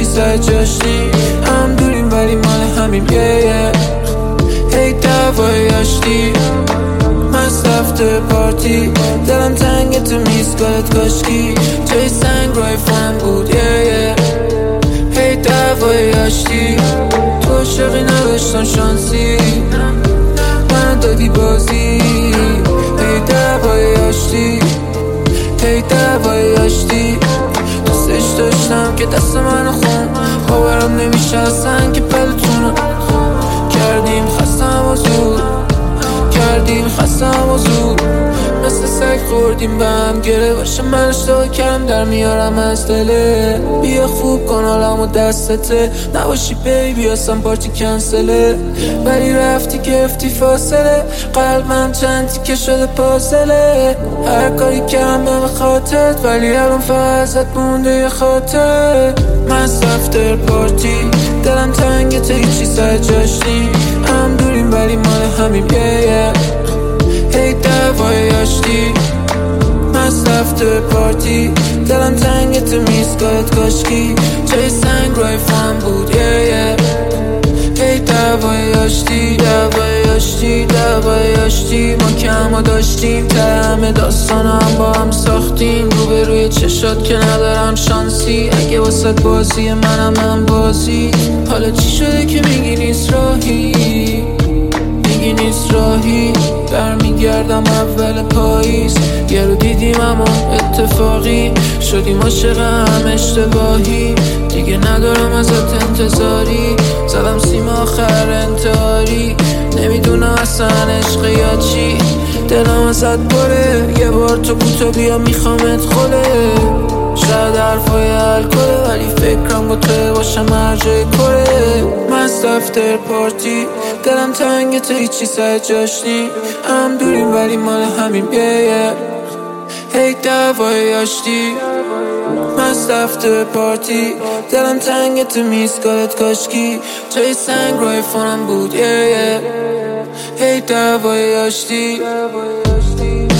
سر جاشتی هم دوریم ولی مال همیم هی دوای آشتی مست رفته پارتی دلم تنگ تو میزگارت کاشکی جای سنگ روی فن بود هی دوای آشتی تو عاشقی نداشتم شانسی من دادی بازی هی دوای آشتی هی دوای آشتی دوستش داشتم که دست منو خون باورم نمیشه اصلا که پلتونو کردیم خستم و زود کردیم خستم و زود مثل سگ خوردیم به هم گره باشه من اشتباه کردم در میارم از دله بیا خوب کن حالمو دستته نباشی بیبی اصلا پارتی کنسله ولی رفتی گرفتی فاصله قلبم چند تیکه شده پازله هر کاری کردم به خاطرت ولی الان فقط ازت مونده یه خاطر مست رفته پارتی دلم تنگ تا هیچی سر جاشتی هم دوریم ولی مال همیم هی دوای آشتی مست رفته پارتی دلم تنگ تو میزگارت کاشکی جای سنگ روی فن بود هی دوای آشتی دوای آشتی دوای آشتی ما که همه داشتیم تر همه داستان هم با هم ساختیم روبروی چشات که ندارم شانسی اگه واسه بازی منم بازی حالا چی شده که میگی نیست راهی میگی نیست راهی برمیگردم اول پاییز یه رو دیدیم اما اتفاقی شدیم عاشق هم اشتباهی دیگه ندارم ازت انتظاری زدم سیم آخر انتحاری نمیدونم اصلا عشق یا چی دلم ازت بره یه بار تو بوتا بیا میخوامت خوله شاید حرفای الکله ولی فکرم با تو باشم هر جای کره مست افتر پارتی دلم تنگ تو هیچی سر جاشتی هم دوریم ولی مال همیم هی دوای آشتی مست افتر پارتی دلم تنگ تو میزگارت کاشکی جای سنگ روی فونم بود هی دوای آشتی